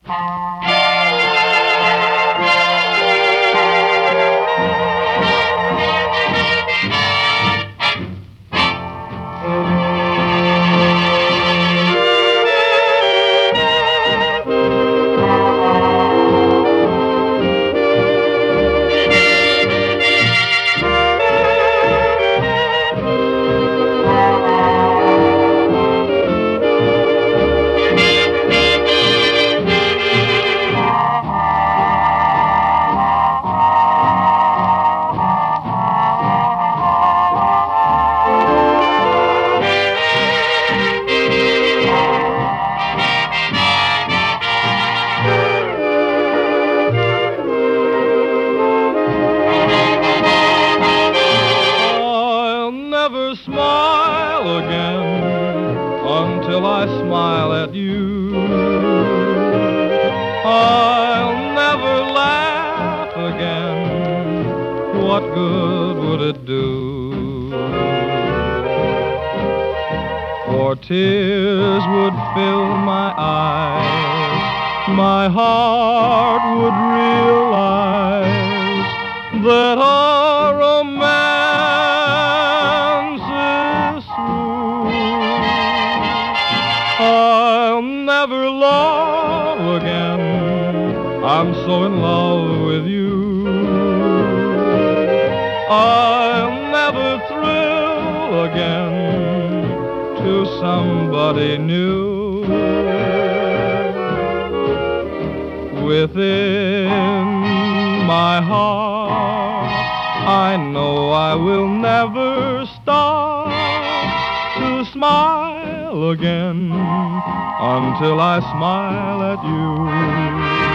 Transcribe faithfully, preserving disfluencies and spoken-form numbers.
I'll never smile again until I smile at you. I'll never laugh again. What good would it do? For tears would fill my eyes, my heart would realize that our romance is through. I'll never love again, I'm so in love with you. I'll never thrill again to somebody new. Within my heart, I know I will never stop to smile again until I smile at you.